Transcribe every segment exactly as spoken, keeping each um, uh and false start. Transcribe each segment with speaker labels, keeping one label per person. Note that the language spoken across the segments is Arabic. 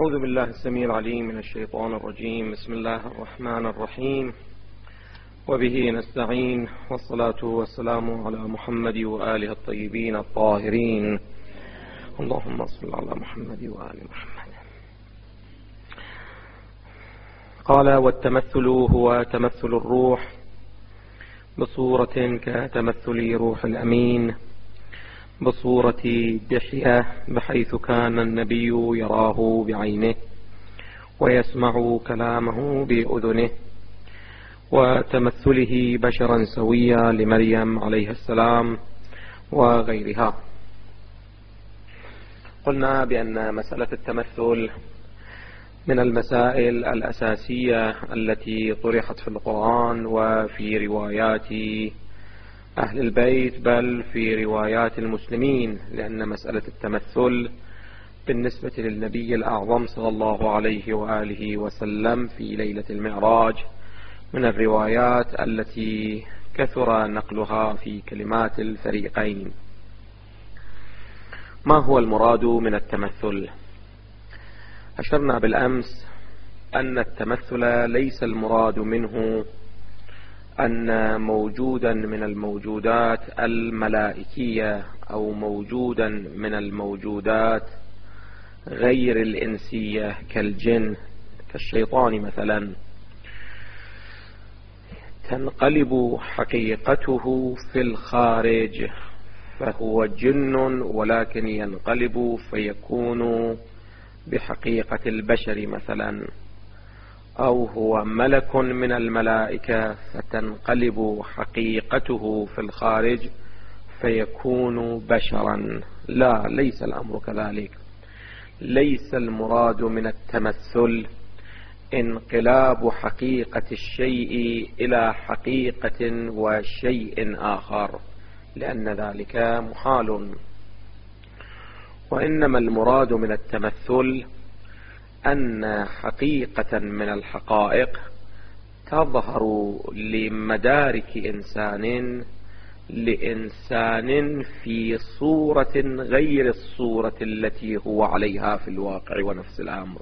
Speaker 1: أعوذ بالله السميع العليم من الشيطان الرجيم. بسم الله الرحمن الرحيم، وبه نستعين، والصلاة والسلام على محمد وآله الطيبين الطاهرين. اللهم صل على محمد وآل محمد. قال: والتمثل هو تمثل الروح بصورة كتمثل روح الأمين بصورة دحية، بحيث كان النبي يراه بعينه ويسمع كلامه بأذنه، وتمثله بشرا سويا لمريم عليه السلام وغيرها. قلنا بأن مسألة التمثل من المسائل الأساسية التي طرحت في القرآن وفي روايات أهل البيت، بل في روايات المسلمين، لأن مسألة التمثل بالنسبة للنبي الأعظم صلى الله عليه وآله وسلم في ليلة المعراج من الروايات التي كثر نقلها في كلمات الفريقين. ما هو المراد من التمثل؟ أشرنا بالأمس أن التمثل ليس المراد منه أن موجودا من الموجودات الملائكية أو موجودا من الموجودات غير الإنسية كالجن كالشيطان مثلا تنقلب حقيقته في الخارج فهو جن، ولكن ينقلب فيكون بحقيقة البشر مثلا، أو هو ملك من الملائكة فتنقلب حقيقته في الخارج فيكون بشرا. لا، ليس الأمر كذلك. ليس المراد من التمثل انقلاب حقيقة الشيء إلى حقيقة وشيء آخر، لأن ذلك محال. وإنما المراد من التمثل أن حقيقة من الحقائق تظهر لمدارك إنسان لإنسان في صورة غير الصورة التي هو عليها في الواقع ونفس الأمر،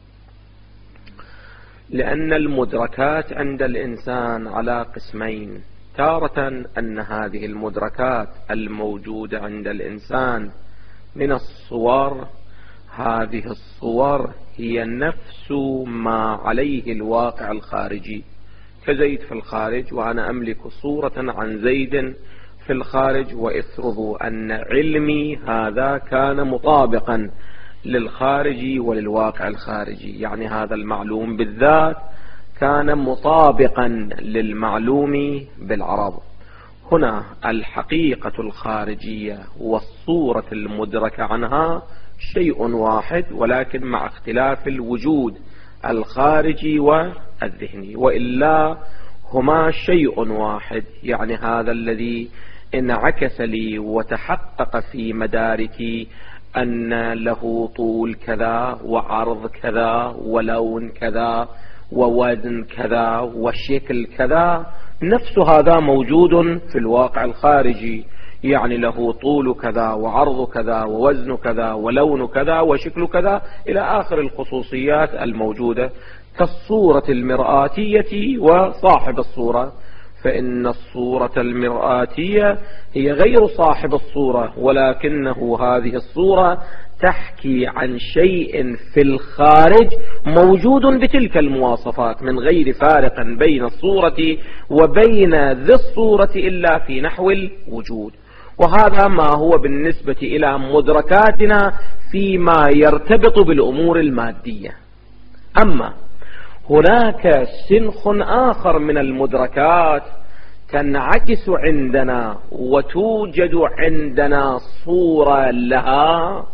Speaker 1: لأن المدركات عند الإنسان على قسمين: تارة أن هذه المدركات الموجودة عند الإنسان من الصور، هذه الصور هي نفس ما عليه الواقع الخارجي، كزيد في الخارج وأنا أملك صورة عن زيد في الخارج، وافرضوا أن علمي هذا كان مطابقا للخارجي وللواقع الخارجي، يعني هذا المعلوم بالذات كان مطابقا للمعلوم بالعرض. هنا الحقيقة الخارجية والصورة المدركة عنها شيء واحد، ولكن مع اختلاف الوجود الخارجي والذهني، وإلا هما شيء واحد. يعني هذا الذي انعكس لي وتحقق في مداركي أن له طول كذا وعرض كذا ولون كذا ووزن كذا وشكل كذا، نفس هذا موجود في الواقع الخارجي، يعني له طول كذا وعرض كذا ووزن كذا ولون كذا وشكل كذا إلى آخر الخصوصيات الموجودة كالصورة المرآتية وصاحب الصورة. فإن الصورة المرآتية هي غير صاحب الصورة، ولكنه هذه الصورة تحكي عن شيء في الخارج موجود بتلك المواصفات، من غير فارق بين الصورة وبين ذي الصورة إلا في نحو الوجود. وهذا ما هو بالنسبة إلى مدركاتنا فيما يرتبط بالأمور المادية. أما هناك سنخ آخر من المدركات تنعكس عندنا وتوجد عندنا صورة لها،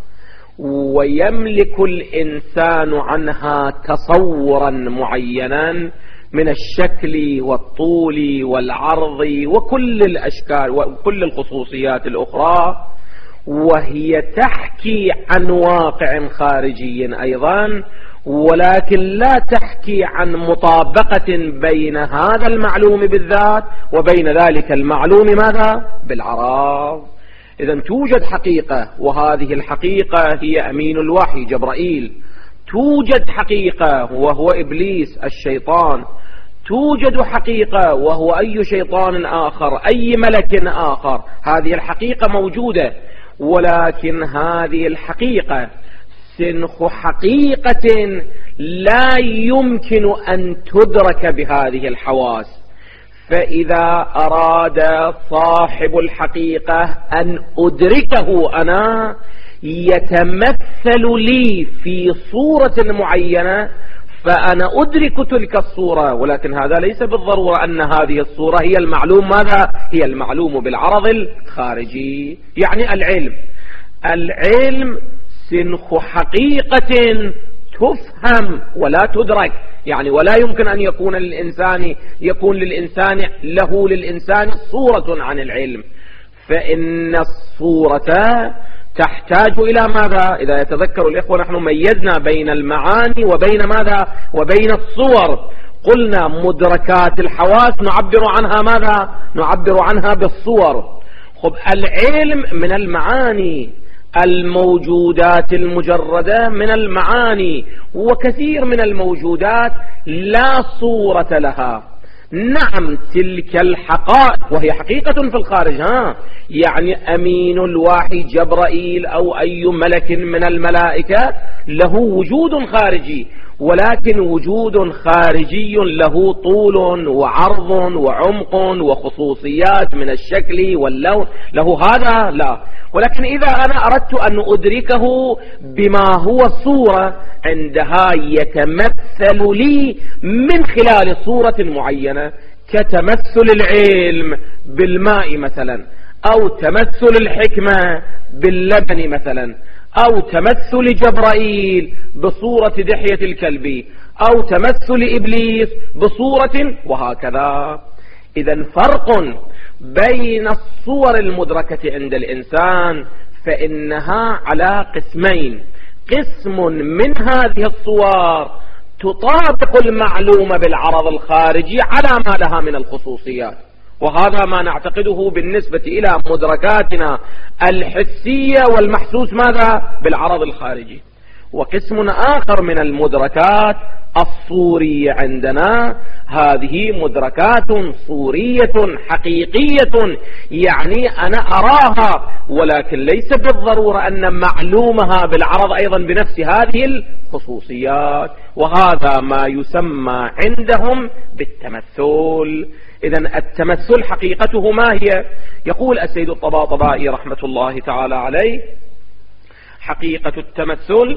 Speaker 1: ويملك الإنسان عنها تصورا معينا من الشكل والطول والعرض وكل الأشكال وكل الخصوصيات الأخرى، وهي تحكي عن واقع خارجي أيضا، ولكن لا تحكي عن مطابقة بين هذا المعلوم بالذات وبين ذلك المعلوم ماذا؟ بالعرض. إذن توجد حقيقة، وهذه الحقيقة هي أمين الوحي جبرائيل، توجد حقيقة وهو إبليس الشيطان، توجد حقيقة وهو أي شيطان آخر، أي ملك آخر، هذه الحقيقة موجودة، ولكن هذه الحقيقة سنخ حقيقة لا يمكن أن تدرك بهذه الحواس. فإذا أراد صاحب الحقيقة أن أدركه أنا، يتمثل لي في صورة معينة فأنا أدرك تلك الصورة، ولكن هذا ليس بالضرورة أن هذه الصورة هي المعلوم. ماذا هي المعلوم بالعرض الخارجي؟ يعني العلم العلم سنخ حقيقة تفهم ولا تدرك، يعني ولا يمكن أن يكون للإنسان يكون للإنسان له للإنسان صورة عن العلم، فإن الصورة تحتاج إلى ماذا؟ إذا يتذكر الإخوة نحن ميزنا بين المعاني وبين ماذا؟ وبين الصور. قلنا مدركات الحواس نعبر عنها ماذا؟ نعبر عنها بالصور. خب العلم من المعاني، الموجودات المجردة من المعاني، وكثير من الموجودات لا صورة لها. نعم تلك الحقائق وهي حقيقة في الخارج، ها يعني أمين الوحي جبرائيل أو أي ملك من الملائكة له وجود خارجي، ولكن وجود خارجي له طول وعرض وعمق وخصوصيات من الشكل واللون، له هذا لا. ولكن إذا أنا أردت أن أدركه بما هو الصورة، عندها يتمثل لي من خلال صورة معينة، كتمثل العلم بالماء مثلا، أو تمثل الحكمة باللبن مثلا، أو تمثل جبرائيل بصورة دحية الكلب، أو تمثل إبليس بصورة، وهكذا. إذن فرق بين الصور المدركة عند الإنسان، فإنها على قسمين. قسم من هذه الصور تطابق المعلومة بالعرض الخارجي على ما لها من الخصوصيات، وهذا ما نعتقده بالنسبة إلى مدركاتنا الحسية والمحسوس ماذا؟ بالعرض الخارجي. وقسم آخر من المدركات الصورية عندنا، هذه مدركات صورية حقيقية، يعني أنا أراها، ولكن ليس بالضرورة أن معلومها بالعرض أيضا بنفس هذه الخصوصيات، وهذا ما يسمى عندهم بالتمثل. إذن التمثل حقيقته ما هي؟ يقول السيد الطباطبائي رحمة الله تعالى عليه: حقيقة التمثل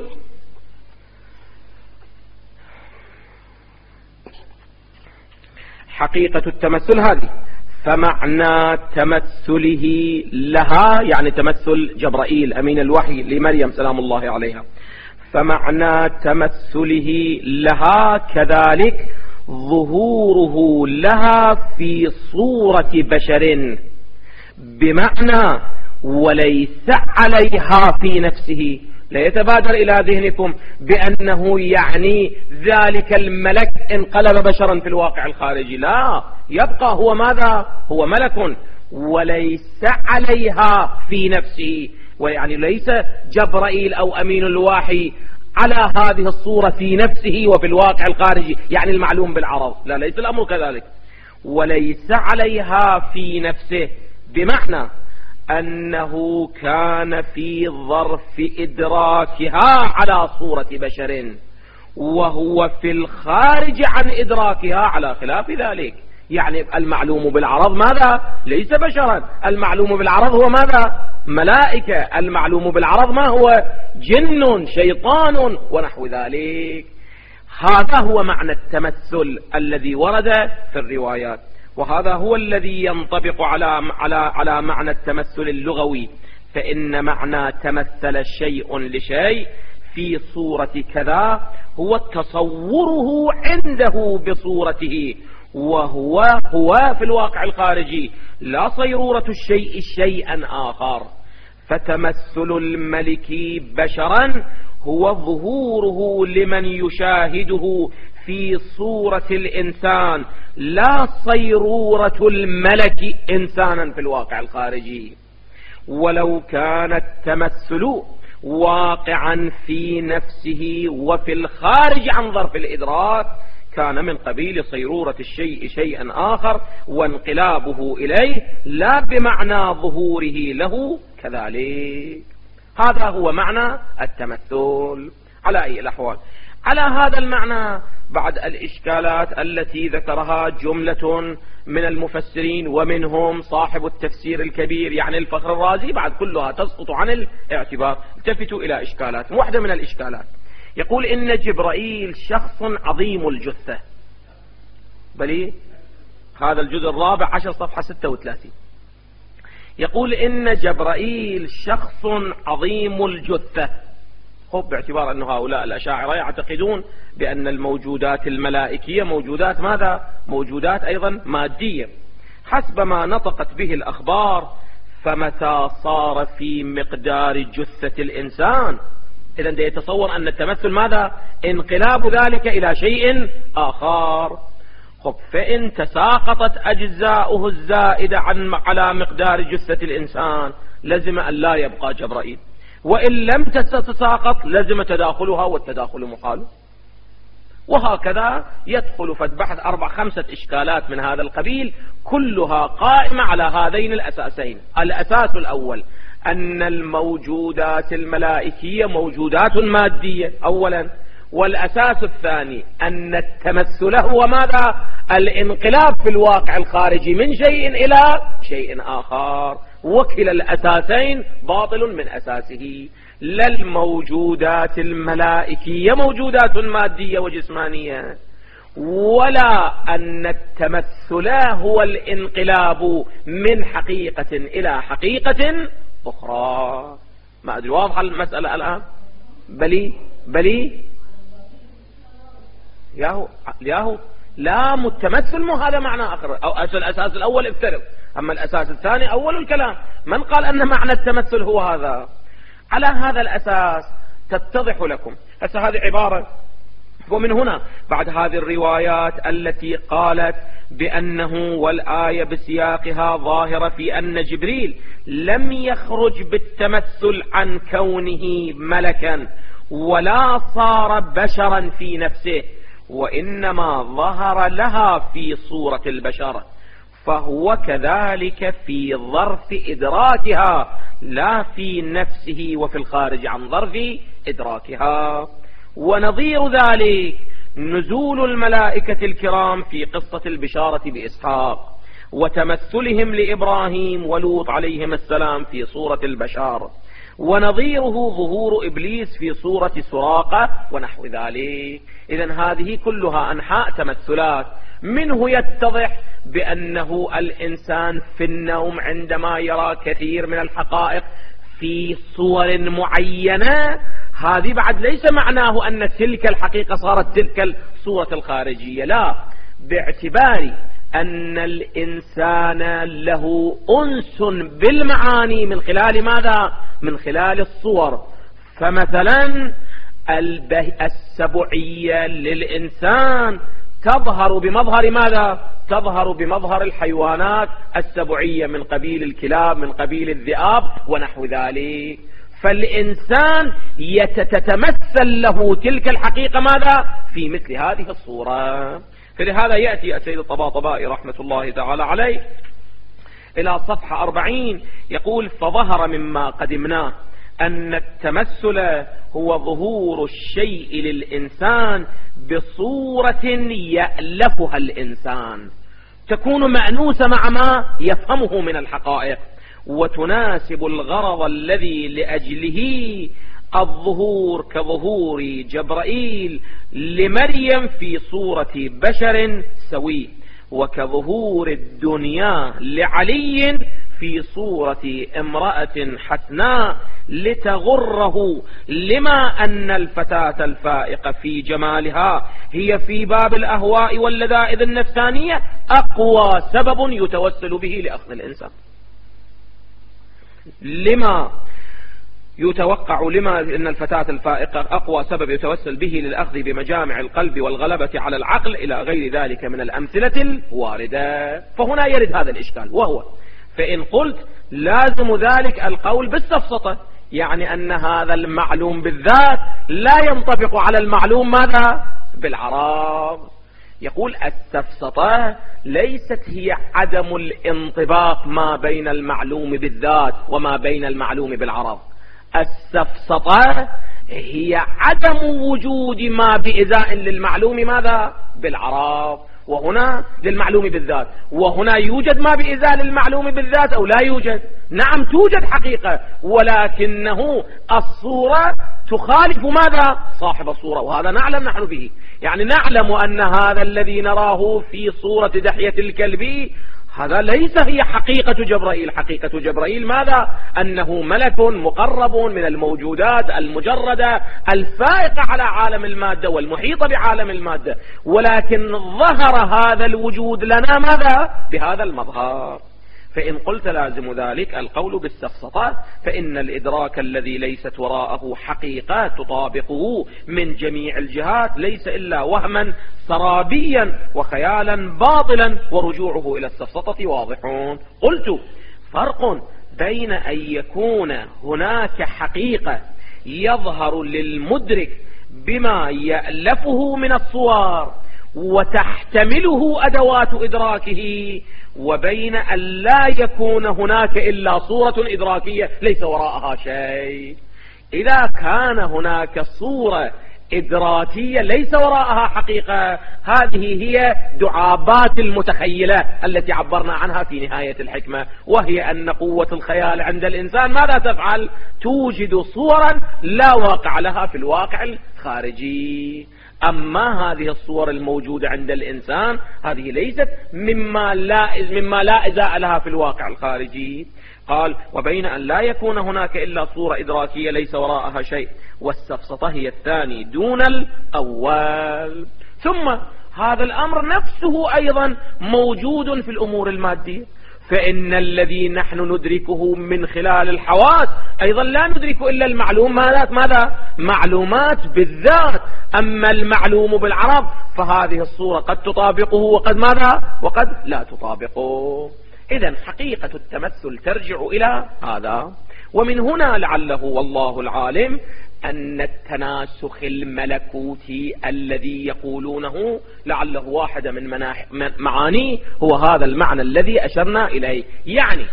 Speaker 1: حقيقة التمثل هذه، فمعنى تمثله لها، يعني تمثل جبرائيل أمين الوحي لمريم سلام الله عليها، فمعنى تمثله لها كذلك ظهوره لها في صورة بشر، بمعنى وليس عليها في نفسه. لا يتبادر إلى ذهنكم بأنه يعني ذلك الملك انقلب بشرا في الواقع الخارجي، لا، يبقى هو ماذا؟ هو ملك، وليس عليها في نفسه، ويعني ليس جبرائيل أو أمين الوحي على هذه الصورة في نفسه وفي الواقع الخارجي، يعني المعلوم بالعرض، لا، ليس الأمر كذلك. وليس عليها في نفسه بمعنى أنه كان في ظرف إدراكها على صورة بشر، وهو في الخارج عن إدراكها على خلاف ذلك. يعني المعلوم بالعرض ماذا؟ ليس بشرا، المعلوم بالعرض هو ماذا؟ ملائكة، المعلوم بالعرض ما هو؟ جن، شيطان، ونحو ذلك. هذا هو معنى التمثل الذي ورد في الروايات، وهذا هو الذي ينطبق على على على معنى التمثل اللغوي. فإن معنى تمثل شيء لشيء في صورة كذا هو تصوره عنده بصورته، وهو هو في الواقع الخارجي، لا صيرورة الشيء شيئا آخر. فتمثل الملك بشرا هو ظهوره لمن يشاهده في صورة الإنسان، لا صيرورة الملك إنسانا في الواقع الخارجي. ولو كان التمثل واقعا في نفسه وفي الخارج عن ظرف الإدراك كان من قبيل صيرورة الشيء شيئا آخر وانقلابه إليه، لا بمعنى ظهوره له كذلك. هذا هو معنى التمثل على أي الأحوال. على هذا المعنى بعد الإشكالات التي ذكرها جملة من المفسرين ومنهم صاحب التفسير الكبير يعني الفخر الرازي، بعد كلها تسقط عن الاعتبار. التفتوا إلى إشكالات. واحدة من الإشكالات يقول إن جبرائيل شخص عظيم الجثة، بل هذا الجزء الرابع عشر صفحة ستة وثلاثين، يقول إن جبرائيل شخص عظيم الجثة. خب باعتبار أن هؤلاء الأشاعرة يعتقدون بأن الموجودات الملائكية موجودات ماذا؟ موجودات أيضا مادية حسب ما نطقت به الأخبار، فمتى صار في مقدار جثة الإنسان، إذا يتصور أن التمثل ماذا؟ انقلاب ذلك إلى شيء آخر. خب فإن تساقطت أجزاؤه الزائدة عن على مقدار جثة الإنسان لزم أن لا يبقى جبرائيل، وإن لم تتساقط لزم تداخلها، والتداخل محال. وهكذا يدخل فتبحث أربع خمسة إشكالات من هذا القبيل كلها قائمة على هذين الأساسين. الأساس الأول أن الموجودات الملائكية موجودات مادية أولا، والأساس الثاني أن التمثل هو ماذا؟ الانقلاب في الواقع الخارجي من شيء إلى شيء آخر، وكلا الأساسين باطل من أساسه. لا الموجودات الملائكية موجودات مادية وجسمانية، ولا أن التمثل هو الانقلاب من حقيقة إلى حقيقة أخرى. ما أدري واضحة المسألة الآن؟ بلي بلي ياهو ياهو لا التمثل مو هذا معنى آخر، أو الأساس الأول افترض، أما الأساس الثاني أول الكلام. من قال أن معنى التمثل هو هذا؟ على هذا الأساس تتضح لكم. هسه هذه عبارة، ومن هنا بعد هذه الروايات التي قالت بأنه والآية بسياقها ظاهرة في أن جبريل لم يخرج بالتمثل عن كونه ملكا ولا صار بشرا في نفسه، وإنما ظهر لها في صورة البشر، فهو كذلك في ظرف إدراكها لا في نفسه وفي الخارج عن ظرف إدراكها. ونظير ذلك نزول الملائكة الكرام في قصة البشارة بإسحاق، وتمثلهم لإبراهيم ولوط عليهم السلام في صورة البشر، ونظيره ظهور إبليس في صورة سراقة ونحو ذلك. إذن هذه كلها أنحاء تمثلات. منه يتضح بأنه الإنسان في النوم عندما يرى كثير من الحقائق في صور معينة، هذه بعد ليس معناه أن تلك الحقيقة صارت تلك الصورة الخارجية، لا، باعتبار أن الإنسان له أنس بالمعاني من خلال ماذا؟ من خلال الصور. فمثلا السبعية للإنسان تظهر بمظهر ماذا؟ تظهر بمظهر الحيوانات السبعية من قبيل الكلاب، من قبيل الذئاب ونحو ذلك. فالإنسان يتتمثل له تلك الحقيقة ماذا؟ في مثل هذه الصورة. فلهذا يأتي السيد الطباطبائي رحمة الله تعالى عليه إلى صفحة أربعين يقول: فظهر مما قدمناه أن التمثل هو ظهور الشيء للإنسان بصورة يألفها الإنسان، تكون مأنوسة مع ما يفهمه من الحقائق، وتناسب الغرض الذي لأجله الظهور، كظهور جبرائيل لمريم في صورة بشر سوي، وكظهور الدنيا لعلي في صورة امرأة حسناء لتغره، لما أن الفتاة الفائقة في جمالها هي في باب الأهواء واللذائذ النفسانية أقوى سبب يتوسل به لأخذ الإنسان. لما يتوقع لما أن الفتاة الفائقة أقوى سبب يتوسل به للأخذ بمجامع القلب والغلبة على العقل إلى غير ذلك من الأمثلة الواردة. فهنا يرد هذا الإشكال، وهو فإن قلت لازم ذلك القول بالسفسطة، يعني أن هذا المعلوم بالذات لا ينطبق على المعلوم ماذا بالعرض. يقول السفسطة ليست هي عدم الانطباق ما بين المعلوم بالذات وما بين المعلوم بالعرض، السفسطة هي عدم وجود ما بإزاء للمعلوم ماذا بالعرض، وهنا للمعلوم بالذات، وهنا يوجد ما بإزاء للمعلوم بالذات أو لا يوجد؟ نعم توجد حقيقة، ولكنه الصورة تخالف ماذا صاحب الصورة، وهذا نعلم نحن به. يعني نعلم أن هذا الذي نراه في صورة دحية الكلب هذا ليس هي حقيقة جبرائيل. حقيقة جبرائيل ماذا؟ أنه ملك مقرب من الموجودات المجردة الفائقة على عالم المادة والمحيطة بعالم المادة، ولكن ظهر هذا الوجود لنا ماذا بهذا المظهر. فإن قلت لازم ذلك القول بالسفسطة، فإن الإدراك الذي ليست وراءه حقيقة تطابقه من جميع الجهات ليس إلا وهما سرابيا وخيالا باطلا، ورجوعه إلى السفسطة واضحون. قلت فرق بين أن يكون هناك حقيقة يظهر للمدرك بما يألفه من الصور وتحتمله أدوات إدراكه، وبين أن لا يكون هناك إلا صورة إدراكية ليس وراءها شيء. إذا كان هناك صورة إدراكية ليس وراءها حقيقة، هذه هي دعابات المتخيلة التي عبرنا عنها في نهاية الحكمة، وهي أن قوة الخيال عند الإنسان ماذا تفعل؟ توجد صورا لا واقع لها في الواقع الخارجي. أما هذه الصور الموجودة عند الإنسان هذه ليست مما لا, مما لا إزاء لها في الواقع الخارجي. قال وبين أن لا يكون هناك إلا صورة إدراكية ليس وراءها شيء، والسفسطة هي الثاني دون الأول. ثم هذا الأمر نفسه أيضا موجود في الأمور المادية، فإن الذي نحن ندركه من خلال الحواس أيضا لا ندرك إلا المعلومات ماذا؟ معلومات بالذات. أما المعلوم بالعرض فهذه الصورة قد تطابقه وقد ماذا؟ وقد لا تطابقه. إذن حقيقة التمثل ترجع إلى هذا. ومن هنا لعله والله العالم أن التناسخ الملكوتي الذي يقولونه لعله واحدة من مناح معانيه هو هذا المعنى الذي أشرنا إليه، يعني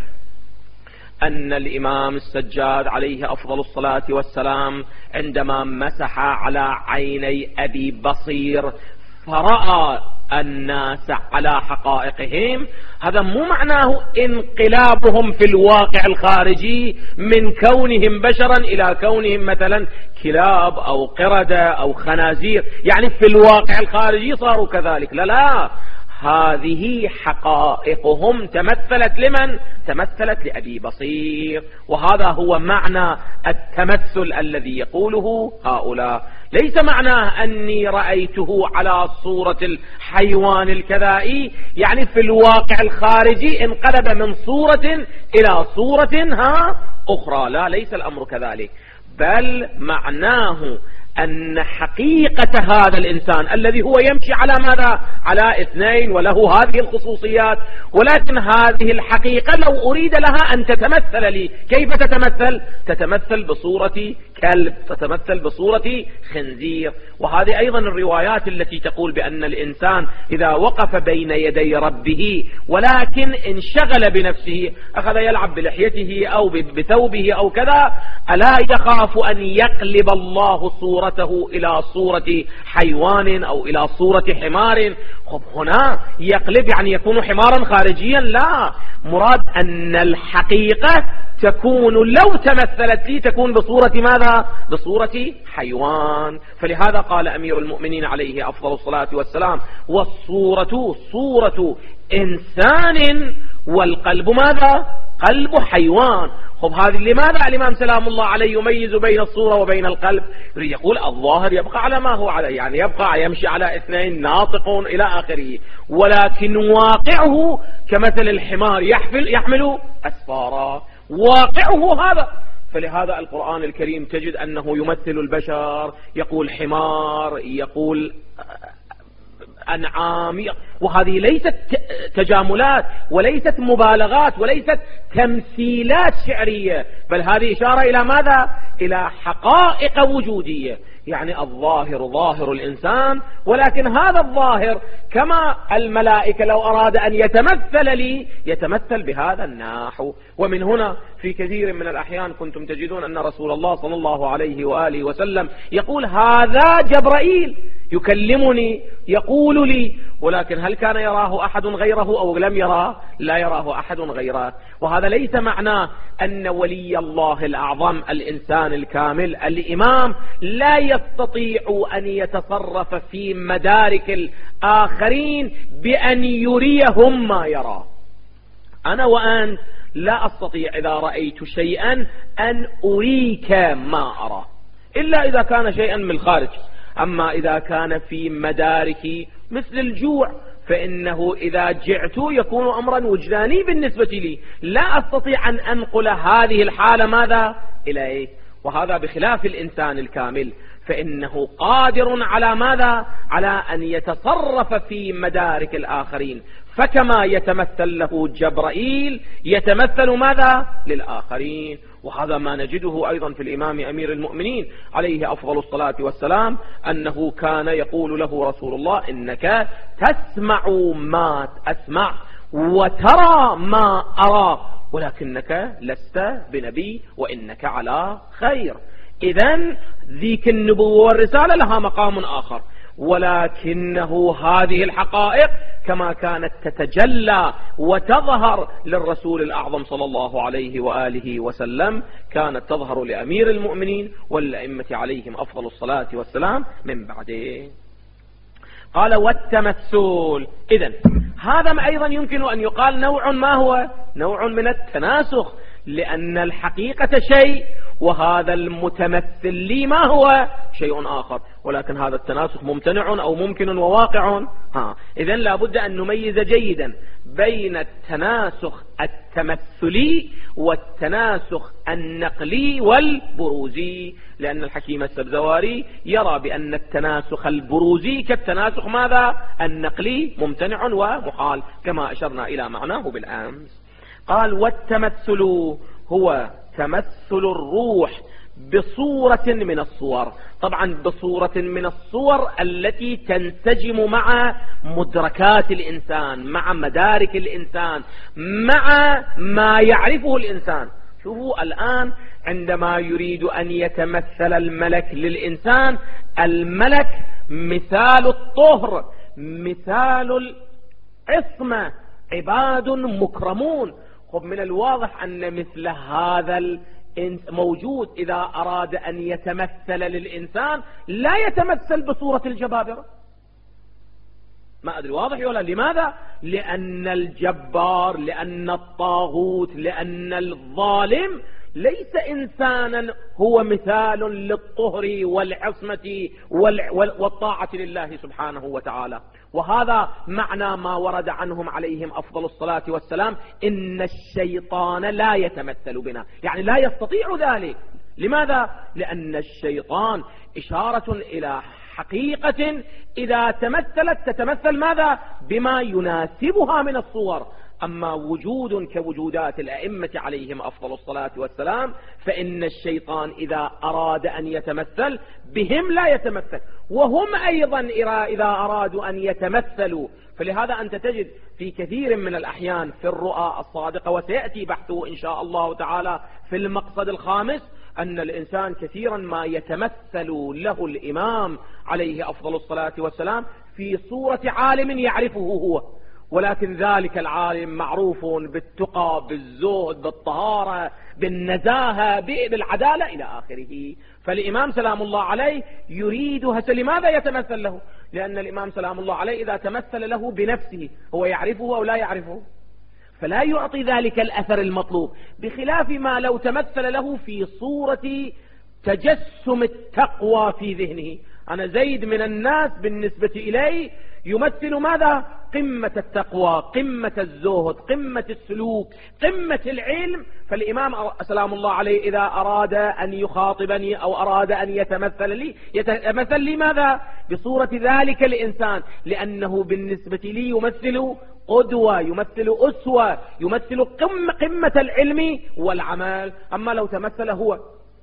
Speaker 1: أن الإمام السجاد عليه أفضل الصلاة والسلام عندما مسح على عيني أبي بصير فرأى الناس على حقائقهم، هذا مو معناه انقلابهم في الواقع الخارجي من كونهم بشرا إلى كونهم مثلا كلاب أو قردة أو خنازير، يعني في الواقع الخارجي صاروا كذلك. لا لا، هذه حقائقهم تمثلت لمن؟ تمثلت لأبي بصير. وهذا هو معنى التمثل الذي يقوله هؤلاء. ليس معناه أني رأيته على صورة الحيوان الكذائي، يعني في الواقع الخارجي انقلب من صورة إلى صورة ها أخرى. لا، ليس الأمر كذلك، بل معناه أن حقيقة هذا الإنسان الذي هو يمشي على ماذا؟ على اثنين وله هذه الخصوصيات، ولكن هذه الحقيقة لو أريد لها أن تتمثل لي، كيف تتمثل؟ تتمثل بصورة كلب، تتمثل بصورة خنزير. وهذه أيضا الروايات التي تقول بأن الإنسان إذا وقف بين يدي ربه ولكن انشغل بنفسه، أخذ يلعب بلحيته أو بثوبه أو كذا، ألا يخاف أن يقلب الله صورته إلى صورة حيوان أو إلى صورة حمار؟ خب هنا يقلب يعني يكون حمارا خارجيا؟ لا، مراد أن الحقيقة تكون لو تمثلت لي تكون بصورة ماذا؟ بصورة حيوان. فلهذا قال أمير المؤمنين عليه أفضل الصلاة والسلام والصورة صورة إنسان والقلب ماذا؟ قلب حيوان. خب هذه لماذا الإمام سلام الله عليه يميز بين الصورة وبين القلب؟ يقول الظاهر يبقى على ما هو عليه، يعني يبقى يمشي على اثنين ناطقون إلى آخره، ولكن واقعه كمثل الحمار يحمل, يحمل أسفارا، واقعه هذا. فلهذا القرآن الكريم تجد أنه يمثل البشر، يقول حمار، يقول الأنعام. وهذه ليست تجاملات وليست مبالغات وليست تمثيلات شعرية، بل هذه إشارة إلى ماذا؟ إلى حقائق وجودية. يعني الظاهر ظاهر الإنسان، ولكن هذا الظاهر كما الملائكة لو أراد أن يتمثل لي يتمثل بهذا النحو. ومن هنا في كثير من الأحيان كنتم تجدون أن رسول الله صلى الله عليه وآله وسلم يقول هذا جبرائيل يكلمني يقول لي، ولكن هل كان يراه أحد غيره أو لم يراه؟ لا يراه أحد غيره. وهذا ليس معناه أن ولي الله الأعظم الإنسان الكامل الإمام لا يستطيع أن يتصرف في مدارك الآخرين بأن يريهم ما يرى. أنا وأنت لا أستطيع إذا رأيت شيئا أن أريك ما أرى إلا إذا كان شيئا من الخارج. أما إذا كان في مدارك مثل الجوع فإنه إذا جعت يكون أمرا وجداني بالنسبة لي، لا أستطيع أن أنقل هذه الحالة ماذا إليه. وهذا بخلاف الإنسان الكامل، فإنه قادر على ماذا؟ على أن يتصرف في مدارك الآخرين، فكما يتمثل له جبرائيل يتمثل ماذا للآخرين. وهذا ما نجده أيضا في الإمام أمير المؤمنين عليه أفضل الصلاة والسلام، أنه كان يقول له رسول الله إنك تسمع ما أسمع وترى ما أرى ولكنك لست بنبي وإنك على خير. إذن ذيك النبوة والرسالة لها مقام آخر، ولكنه هذه الحقائق كما كانت تتجلى وتظهر للرسول الأعظم صلى الله عليه وآله وسلم كانت تظهر لأمير المؤمنين والأئمة عليهم أفضل الصلاة والسلام من بعده. قال والتمثل. إذن هذا أيضا يمكن أن يقال نوع ما هو نوع من التناسخ، لأن الحقيقة شيء وهذا المتمثل لي ما هو شيء آخر، ولكن هذا التناسخ ممتنع أو ممكن وواقع. ها إذن لابد أن نميز جيدا بين التناسخ التمثلي والتناسخ النقلي والبروزي، لأن الحكيم السبزواري يرى بأن التناسخ البروزي كالتناسخ ماذا النقلي ممتنع ومحال، كما أشرنا إلى معناه بالأمس. قال والتمثل هو تمثل الروح بصورة من الصور، طبعا بصورة من الصور التي تنسجم مع مدركات الإنسان، مع مدارك الإنسان، مع ما يعرفه الإنسان. شوفوا الآن عندما يريد أن يتمثل الملك للإنسان، الملك مثال الطهر، مثال العصمة، عباد مكرمون. خب من الواضح أن مثل هذا موجود إذا أراد أن يتمثل للإنسان لا يتمثل بصورة الجبابرة. ما أدري واضح ولا؟ لماذا؟ لأن الجبار، لأن الطاغوت، لأن الظالم ليس إنسانا هو مثال للطهر والعصمة والطاعة لله سبحانه وتعالى. وهذا معنى ما ورد عنهم عليهم أفضل الصلاة والسلام إن الشيطان لا يتمثل بنا، يعني لا يستطيع ذلك. لماذا؟ لأن الشيطان إشارة إلى حقيقة إذا تمثلت تتمثل ماذا؟ بما يناسبها من الصور. أما وجود كوجودات الأئمة عليهم أفضل الصلاة والسلام فإن الشيطان إذا أراد أن يتمثل بهم لا يتمثل، وهم أيضا إذا أرادوا أن يتمثلوا. فلهذا أنت تجد في كثير من الأحيان في الرؤى الصادقة، وسيأتي بحثه إن شاء الله تعالى في المقصد الخامس، أن الإنسان كثيرا ما يتمثل له الإمام عليه أفضل الصلاة والسلام في صورة عالم يعرفه هو، ولكن ذلك العالم معروف بالتقى، بالزهد، بالطهارة، بالنزاهة، بالعدالة إلى آخره. فالإمام سلام الله عليه يريد هسه لماذا يتمثل له؟ لأن الإمام سلام الله عليه إذا تمثل له بنفسه هو يعرفه أو لا يعرفه، فلا يعطي ذلك الأثر المطلوب، بخلاف ما لو تمثل له في صورة تجسم التقوى في ذهنه. أنا زيد من الناس بالنسبة إليه يمثل ماذا؟ قمة التقوى، قمة الزهد، قمة السلوك، قمة العلم. فالإمام سلام الله عليه إذا أراد أن يخاطبني أو أراد أن يتمثل لي، يتمثل لي ماذا؟ بصورة ذلك الإنسان، لأنه بالنسبة لي يمثل قدوة، يمثل أسوة، يمثل قمة, قمة العلم والعمل. أما لو تمثل هو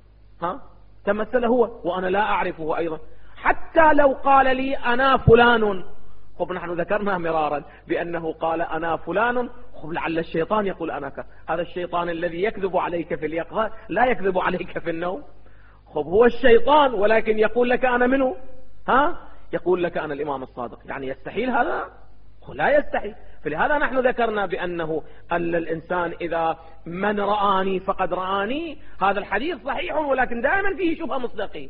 Speaker 1: ها تمثل هو وأنا لا أعرفه أيضا، حتى لو قال لي أنا فلان، خب نحن ذكرنا مرارا بأنه قال أنا فلان، خب لعل الشيطان يقول أنا ك... هذا الشيطان الذي يكذب عليك في اليقظة لا يكذب عليك في النوم. خب هو الشيطان ولكن يقول لك أنا منه، ها يقول لك أنا الإمام الصادق، يعني يستحيل هذا؟ لا يستحيل. فلهذا نحن ذكرنا بأنه أن الإنسان إذا من رآني فقد رآني، هذا الحديث صحيح ولكن دائما فيه شبهة مصداقية،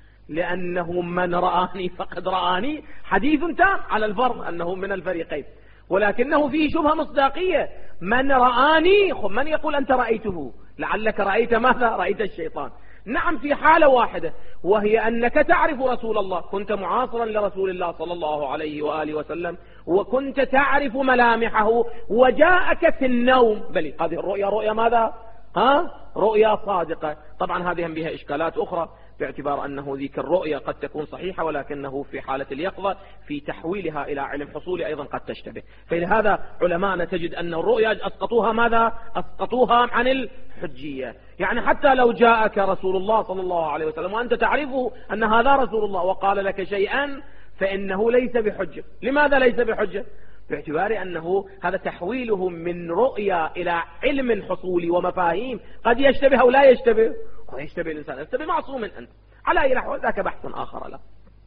Speaker 1: لأنه من رآني فقد رآني حديث تام على الفرض أنه من الفريقين، ولكنه فيه شبهة مصداقية. من رآني، خب من يقول أنت رأيته؟ لعلك رأيت ماذا؟ رأيت الشيطان. نعم في حالة واحدة، وهي أنك تعرف رسول الله، كنت معاصرا لرسول الله صلى الله عليه وآله وسلم، وكنت تعرف ملامحه وجاءك في النوم، بل هذه الرؤيا رؤيا ماذا؟ ها؟ رؤيا صادقة. طبعا هذه بها إشكالات أخرى، باعتبار أنه ذيك الرؤيا قد تكون صحيحة ولكنه في حالة اليقظة في تحويلها إلى علم حصولي أيضا قد تشتبه. فلهذا علماءنا تجد أن الرؤيا أسقطوها ماذا؟ أسقطوها عن الحجية. يعني حتى لو جاءك رسول الله صلى الله عليه وسلم وأنت تعرفه أن هذا رسول الله وقال لك شيئا فإنه ليس بحجة. لماذا ليس بحجة؟ باعتبار أنه هذا تحويله من رؤيا إلى علم حصولي ومفاهيم، قد يشتبه أو لا يشتبه، قد يشتبه الإنسان، يشتبه معصوم أنت على أي نحو، ذاك بحث آخر له.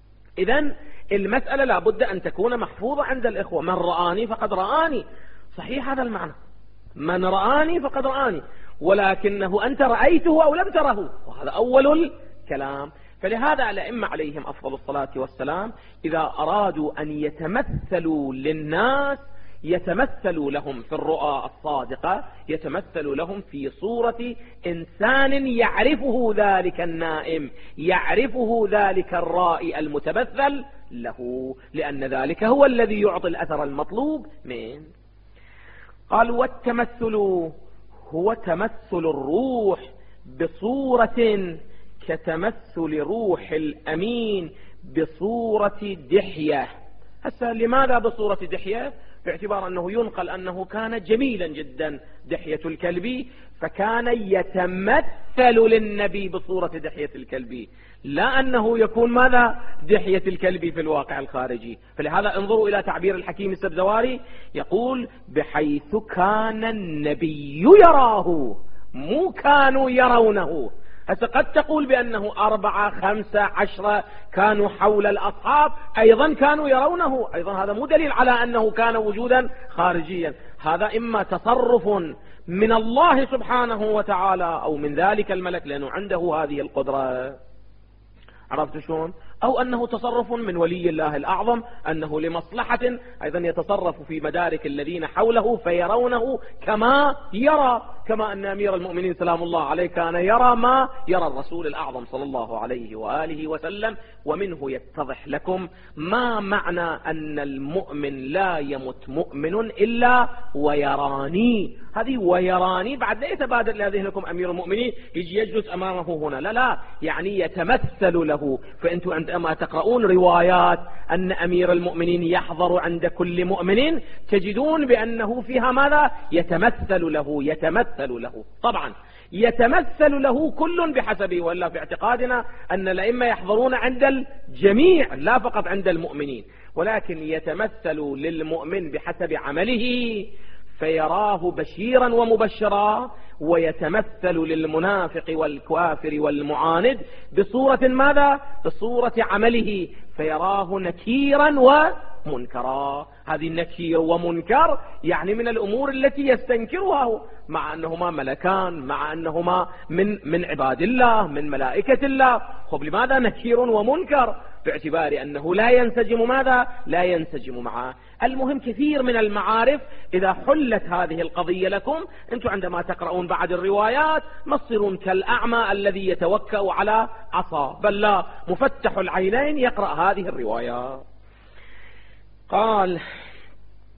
Speaker 1: إذن المسألة لابد أن تكون محفوظة عند الإخوة. من رآني فقد رآني، صحيح هذا المعنى، من رآني فقد رآني، ولكنه أنت رأيته أو لم تره، وهذا أول الكلام. فلهذا الأئمة عليهم أفضل الصلاة والسلام إذا أرادوا أن يتمثلوا للناس يتمثلوا لهم في الرؤى الصادقة، يتمثلوا لهم في صورة إنسان يعرفه ذلك النائم، يعرفه ذلك الرائي المتمثل له، لأن ذلك هو الذي يعطي الأثر المطلوب منه. قال والتمثل هو تمثل الروح بصورة كتمثل روح الأمين بصورة دحية. هسه لماذا بصورة دحية؟ باعتبار أنه ينقل أنه كان جميلا جدا دحية الكلبي، فكان يتمثل للنبي بصورة دحية الكلبي، لا أنه يكون ماذا؟ دحية الكلبي في الواقع الخارجي. فلهذا انظروا إلى تعبير الحكيم السبزواري، يقول بحيث كان النبي يراه، مو كانوا يرونه. هسه قد تقول بأنه أربعة خمسة عشرة كانوا حول الأصحاب أيضا كانوا يرونه، أيضا هذا مو دليل على أنه كان وجودا خارجيا، هذا إما تصرف من الله سبحانه وتعالى أو من ذلك الملك لأنه عنده هذه القدرة، عرفت شلون؟ أو أنه تصرف من ولي الله الأعظم، أنه لمصلحة أيضا يتصرف في مدارك الذين حوله فيرونه كما يرى، كما أن أمير المؤمنين سلام الله عليه كان يرى ما يرى الرسول الأعظم صلى الله عليه وآله وسلم. ومنه يتضح لكم ما معنى أن المؤمن لا يمت مؤمن إلا ويراني. هذه ويراني بعد لا يتبادر لذهنكم أمير المؤمنين يجي يجلس أمامه هنا، لا لا، يعني يتمثل له. فأنتم عندما تقرؤون روايات أن أمير المؤمنين يحضر عند كل مؤمن تجدون بأنه فيها ماذا؟ يتمثل له، يتمثل له. طبعا يتمثل له كل بحسبه، ولا في اعتقادنا أن الأئمة يحضرون عند الجميع لا فقط عند المؤمنين، ولكن يتمثل للمؤمن بحسب عمله فيراه بشيرا ومبشرا، ويتمثل للمنافق والكافر والمعاند بصورة ماذا؟ بصورة عمله فيراه نكيرا ومنكرا. هذه النكير ومنكر يعني من الأمور التي يستنكرها، مع أنهما ملكان، مع أنهما من من عباد الله، من ملائكة الله. خب لماذا نكير ومنكر؟ باعتبار أنه لا ينسجم ماذا؟ لا ينسجم معه. المهم كثير من المعارف إذا حلت هذه القضية لكم، أنتم عندما تقرؤون بعد الروايات ما تصيرون كالأعمى الذي يتوكأ على عصا، بل لا، مفتح العينين يقرأ هذه الروايات. قال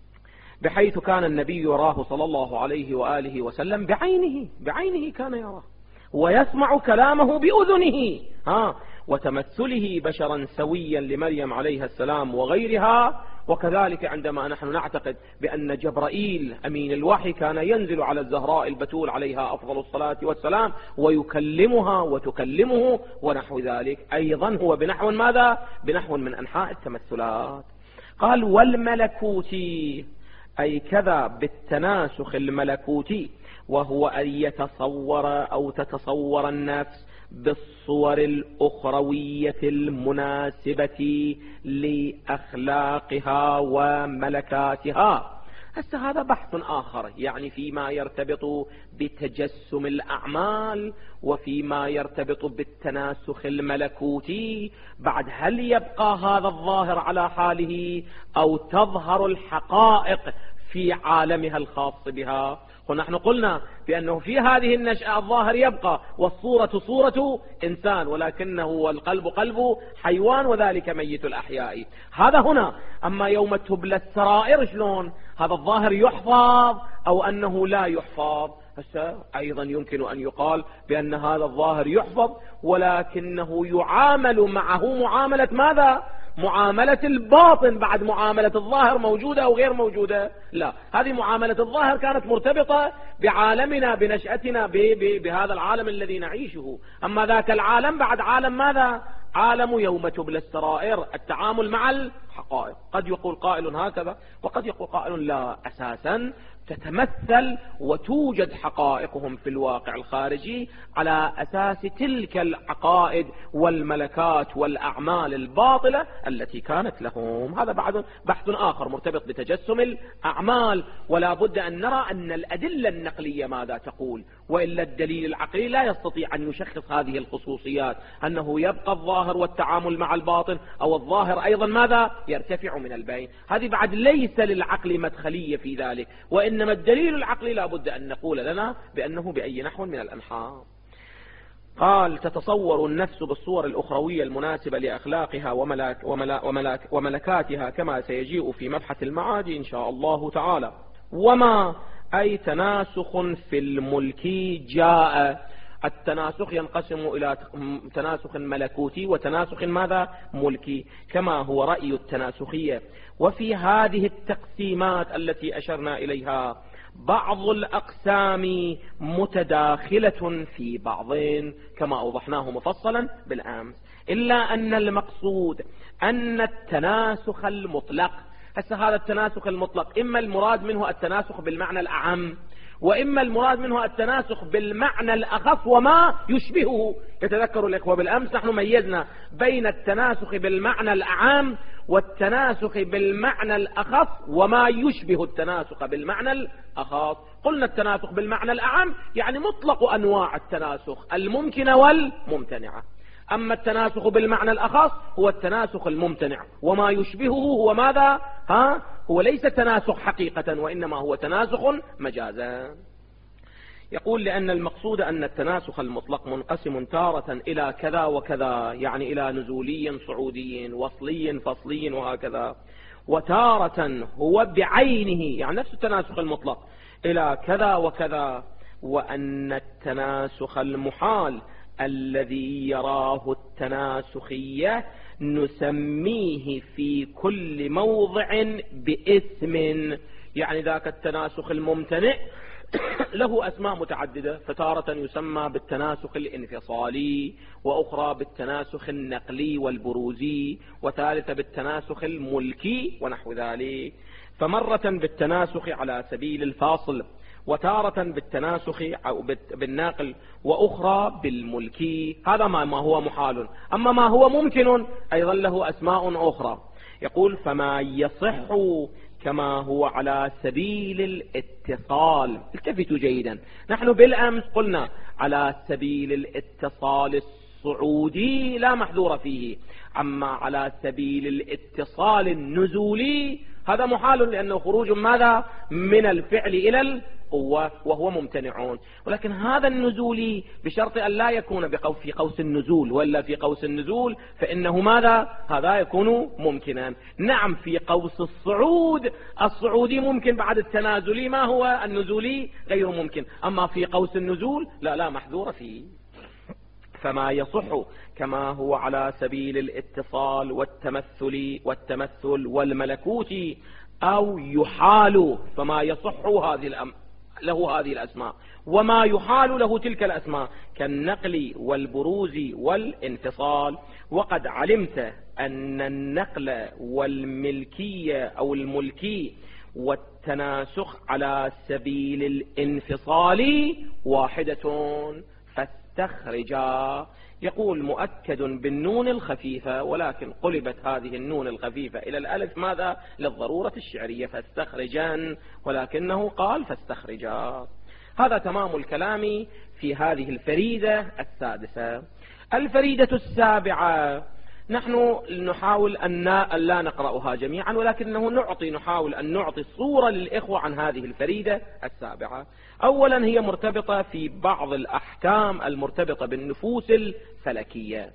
Speaker 1: بحيث كان النبي يراه صلى الله عليه وآله وسلم بعينه بعينه كان يراه ويسمع كلامه بأذنه ها وتمثله بشرا سويا لمريم عليها السلام وغيرها. وكذلك عندما نحن نعتقد بأن جبرائيل أمين الوحي كان ينزل على الزهراء البتول عليها أفضل الصلاة والسلام ويكلمها وتكلمه ونحو ذلك، أيضا هو بنحو ماذا؟ بنحو من أنحاء التمثلات. قال والملكوتي، أي كذا بالتناسخ الملكوتي، وهو أن يتصور أو تتصور النفس بالصور الأخروية المناسبة لأخلاقها وملكاتها. هسه هذا بحث آخر، يعني فيما يرتبط بتجسم الأعمال وفيما يرتبط بالتناسخ الملكوتي. بعد هل يبقى هذا الظاهر على حاله أو تظهر الحقائق في عالمها الخاص بها؟ ونحن قلنا بأنه في هذه النشأة الظاهر يبقى، والصورة صورة إنسان، ولكنه والقلب قلب حيوان، وذلك ميت الأحياء. هذا هنا. أما يوم تبلى السرائر شلون؟ هذا الظاهر يحفظ أو أنه لا يحفظ؟ هسه أيضا يمكن أن يقال بأن هذا الظاهر يحفظ، ولكنه يعامل معه معاملة ماذا؟ معاملة الباطن بعد معاملة الظاهر موجودة أو غير موجودة؟ لا، هذه معاملة الظاهر كانت مرتبطة بعالمنا بنشأتنا بهذا العالم الذي نعيشه. أما ذاك العالم بعد عالم ماذا؟ عالم يوم تبلى السرائر، التعامل مع الحقائق. قد يقول قائل هكذا وقد يقول قائل لا، أساسا تتمثل وتوجد حقائقهم في الواقع الخارجي على أساس تلك العقائد والملكات والأعمال الباطلة التي كانت لهم. هذا بعد بحث آخر مرتبط بتجسم الأعمال. ولا بد أن نرى أن الأدلة النقلية ماذا تقول، وإلا الدليل العقلي لا يستطيع أن يشخص هذه الخصوصيات، أنه يبقى الظاهر والتعامل مع الباطن، أو الظاهر أيضا ماذا؟ يرتفع من البين. هذه بعد ليس للعقل مدخلية في ذلك، وإن إنما الدليل العقلي لا بد أن نقول لنا بأنه بأي نحو من الأنحاء. قال تتصور النفس بالصور الأخروية المناسبة لأخلاقها وملاك وملاك وملاك وملكاتها، كما سيجيء في مبحث المعاد إن شاء الله تعالى. وما أي تناسخ في الملك جاء. التناسخ ينقسم إلى تناسخ ملكوتي وتناسخ ماذا؟ ملكي، كما هو رأي التناسخية. وفي هذه التقسيمات التي أشرنا إليها بعض الأقسام متداخلة في بعض كما أوضحناه مفصلا بالأمس، إلا أن المقصود أن التناسخ المطلق، هسه هذا التناسخ المطلق إما المراد منه التناسخ بالمعنى الأعم، وإما المراد منه التناسخ بالمعنى الأخص وما يشبهه. يتذكر الإخوة بالأمس نحن ميزنا بين التناسخ بالمعنى الأعام والتناسخ بالمعنى الأخص وما يشبه التناسخ بالمعنى الأخص. قلنا التناسخ بالمعنى الأعام يعني مطلق أنواع التناسخ الممكنة والممتنعة، أما التناسخ بالمعنى الأخص هو التناسخ الممتنع، وما يشبهه هو ماذا؟ ها؟ هو ليس تناسخ حقيقة، وإنما هو تناسخ مجازا. يقول لأن المقصود أن التناسخ المطلق منقسم تارة إلى كذا وكذا، يعني إلى نزولي صعودي وصلي فصلي وهكذا، وتارة هو بعينه يعني نفس التناسخ المطلق إلى كذا وكذا. وأن التناسخ المحال الذي يراه التناسخية نسميه في كل موضع باسم، يعني ذاك التناسخ الممتنع له أسماء متعددة، فتارة يسمى بالتناسخ الانفصالي، وأخرى بالتناسخ النقلي والبروزي، وثالثة بالتناسخ الملكي ونحو ذلك. فمرة بالتناسخ على سبيل الفاصل، وتارة بالتناسخ أو بالناقل، وأخرى بالملكي. هذا ما هو محال. أما ما هو ممكن أيضا له أسماء أخرى. يقول فما يصح كما هو على سبيل الاتصال. التفتوا جيدا، نحن بالأمس قلنا على سبيل الاتصال الصعودي لا محذور فيه، أما على سبيل الاتصال النزولي هذا محال، لأنه خروج ماذا؟ من الفعل إلى قوة وهو ممتنعون. ولكن هذا النزول بشرط أن لا يكون في قوس النزول، ولا في قوس النزول فإنه ماذا؟ هذا يكون ممكنا. نعم في قوس الصعود، الصعودي ممكن بعد التنازلي، ما هو النزولي غير ممكن. أما في قوس النزول لا لا محذور فيه. فما يصح كما هو على سبيل الاتصال والتمثل والتمثل والملكوت أو يحال، فما يصح هذه الأم له هذه الأسماء، وما يحال له تلك الأسماء، كالنقل والبروز والانفصال. وقد علمت أن النقل والملكية أو الملكي والتناسخ على سبيل الانفصال واحدة فاستخرجا. يقول مؤكد بالنون الخفيفة، ولكن قلبت هذه النون الخفيفة إلى الألف ماذا؟ للضرورة الشعرية، فاستخرجا، ولكنه قال فاستخرجا. هذا تمام الكلام في هذه الفريدة السادسة. الفريدة السابعة نحن نحاول أن لا نقرأها جميعا، ولكنه نعطي نحاول أن نعطي صورة للإخوة عن هذه الفريدة السابعة. أولا هي مرتبطة في بعض الأحكام المرتبطة بالنفوس الفلكية.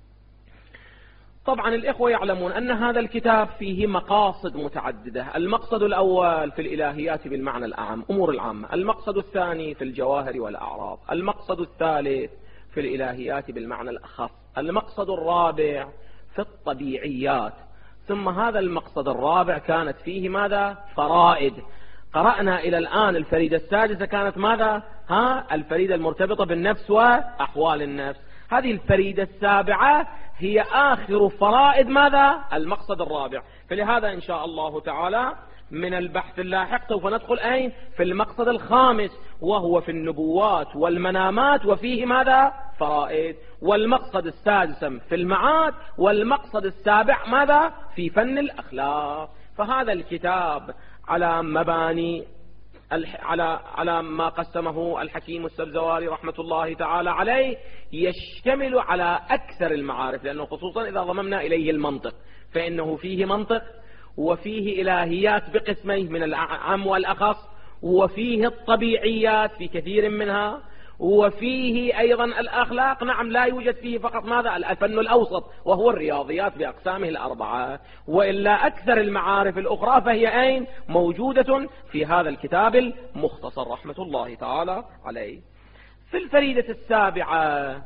Speaker 1: طبعا الإخوة يعلمون أن هذا الكتاب فيه مقاصد متعددة. المقصد الأول في الإلهيات بالمعنى الأعم، أمور العامة. المقصد الثاني في الجواهر والأعراض. المقصد الثالث في الإلهيات بالمعنى الأخص. المقصد الرابع في الطبيعيات. ثم هذا المقصد الرابع كانت فيه ماذا؟ فرائد. قرأنا إلى الآن الفريدة السادسة كانت ماذا؟ ها الفريدة المرتبطة بالنفس وأحوال النفس. هذه الفريدة السابعة هي آخر فرائد ماذا؟ المقصد الرابع. فلهذا إن شاء الله تعالى من البحث اللاحق سوف ندخل أين؟ في المقصد الخامس، وهو في النبوات والمنامات، وفيه ماذا؟ فرائد. والمقصد السادس في المعاد، والمقصد السابع ماذا؟ في فن الأخلاق. فهذا الكتاب على مباني على على ما قسمه الحكيم السبزواري رحمة الله تعالى عليه، يشتمل على أكثر المعارف، لأنه خصوصا إذا ضممنا إليه المنطق فإنه فيه منطق، وفيه إلهيات بقسميه من الأعم والأخص، وفيه الطبيعيات في كثير منها، وفيه أيضا الأخلاق. نعم لا يوجد فيه فقط ماذا؟ الفن الأوسط وهو الرياضيات بأقسامه الأربعة، وإلا أكثر المعارف الأخرى فهي أين؟ موجودة في هذا الكتاب المختصر رحمة الله تعالى عليه. في الفريدة السابعة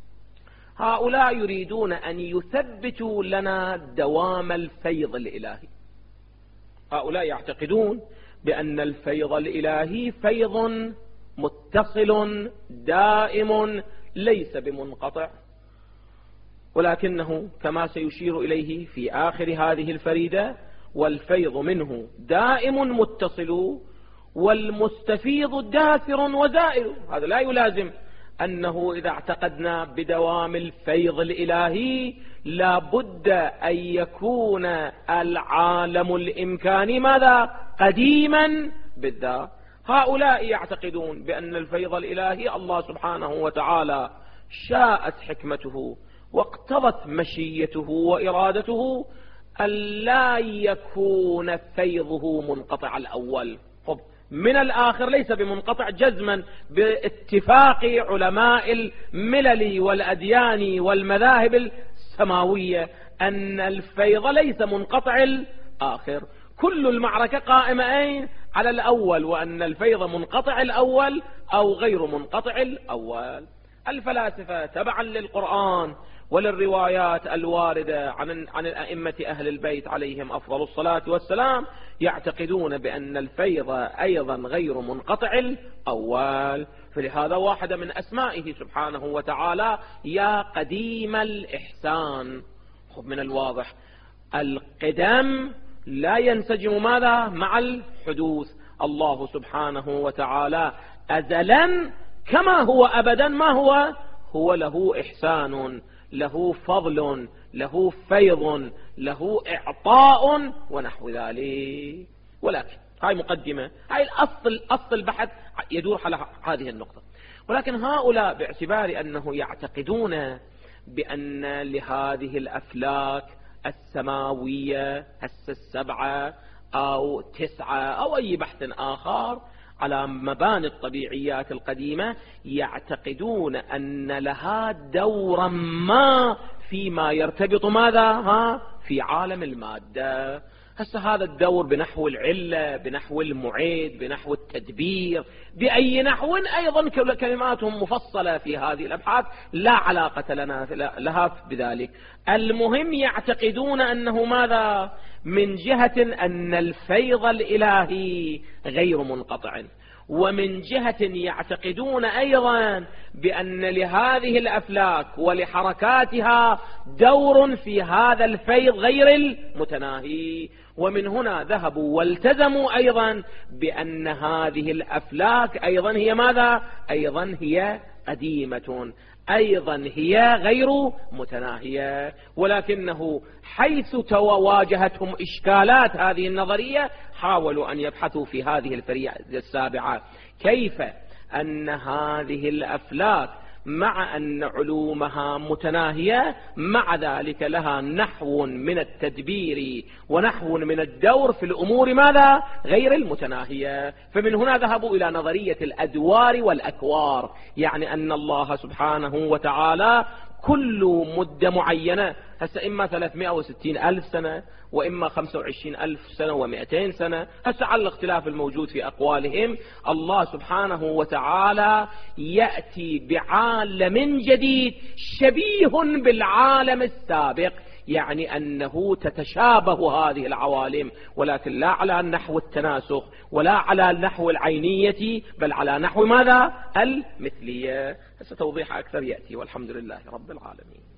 Speaker 1: هؤلاء يريدون أن يثبتوا لنا دوام الفيض الإلهي. هؤلاء يعتقدون بأن الفيض الإلهي فيض متصل دائم ليس بمنقطع، ولكنه كما سيشير إليه في آخر هذه الفريدة والفيض منه دائم متصل والمستفيض داثر وزائر. هذا لا يلازم أنه إذا اعتقدنا بدوام الفيض الإلهي لا بد أن يكون العالم الإمكاني ماذا؟ قديما بالذات. هؤلاء يعتقدون بأن الفيض الإلهي الله سبحانه وتعالى شاءت حكمته واقتضت مشيته وإرادته أن لا يكون فيضه منقطع الأول. طب من الآخر ليس بمنقطع جزما باتفاق علماء الملل والأديان والمذاهب السماوية أن الفيض ليس منقطع الآخر. كل المعركة قائمة أين؟ على الأول، وأن الفيض منقطع الأول أو غير منقطع الأول. الفلاسفة تبعا للقرآن وللروايات الواردة عن عن الأئمة أهل البيت عليهم أفضل الصلاة والسلام يعتقدون بأن الفيض أيضا غير منقطع الأول. فلهذا واحدة من أسمائه سبحانه وتعالى يا قديم الإحسان. خب من الواضح القدم لا ينسجم ماذا؟ مع الحدوث. الله سبحانه وتعالى أزلا كما هو أبدا ما هو؟ هو له إحسان، له فضل، له فيض، له إعطاء ونحو ذلك. ولكن هاي مقدمة، هاي الأصل أصل البحث يدور على هذه النقطة. ولكن هؤلاء باعتبار أنه يعتقدون بأن لهذه الأفلاك السماوية هسه السبعة أو تسعة أو أي بحث آخر على مباني الطبيعيات القديمة يعتقدون أن لها دورا ما فيما يرتبط ماذا ها في عالم المادة. هسه هذا الدور بنحو العلة، بنحو المعيد، بنحو التدبير، بأي نحو أيضا كلماتهم مفصلة في هذه الأبحاث لا علاقة لنا لها بذلك. المهم يعتقدون أنه ماذا من جهة أن الفيض الإلهي غير منقطع، ومن جهة يعتقدون أيضا بأن لهذه الأفلاك ولحركاتها دور في هذا الفيض غير المتناهي. ومن هنا ذهبوا والتزموا أيضا بأن هذه الأفلاك أيضا هي ماذا أيضا هي قديمة، أيضا هي غير متناهية. ولكنه حيث تواجهتهم إشكالات هذه النظرية حاولوا أن يبحثوا في هذه الفرية السابعة كيف أن هذه الأفلاك مع أن علومها متناهية مع ذلك لها نحو من التدبير ونحو من الدور في الأمور ماذا غير المتناهية. فمن هنا ذهبوا إلى نظرية الأدوار والأكوار، يعني أن الله سبحانه وتعالى كل مدة معينة، هسه إما ثلاثمائة وستين ألف سنة وإما خمسة وعشرين ألف سنة ومئتين سنة، هسه على الاختلاف الموجود في أقوالهم، الله سبحانه وتعالى يأتي بعالم جديد شبيه بالعالم السابق، يعني أنه تتشابه هذه العوالم، ولكن لا على نحو التناسخ ولا على نحو العينية، بل على نحو ماذا المثلية. هسه توضيح أكثر يأتي، والحمد لله رب العالمين.